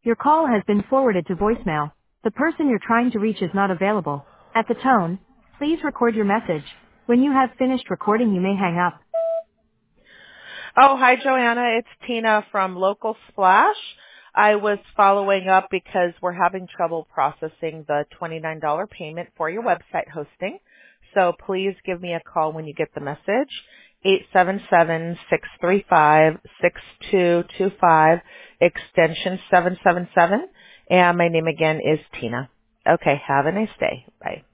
Your call has been forwarded to voicemail. The person you're trying to reach is not available. At the tone, please record your message. When you have finished recording, you may hang up. Oh, hi, Joanna. It's Tina from Local Splash. I was following up because we're having trouble processing the $29 payment for your website hosting. So please give me a call when you get the message, 877-635-6225, extension 777. And my name again is Tina. Okay, have a nice day. Bye.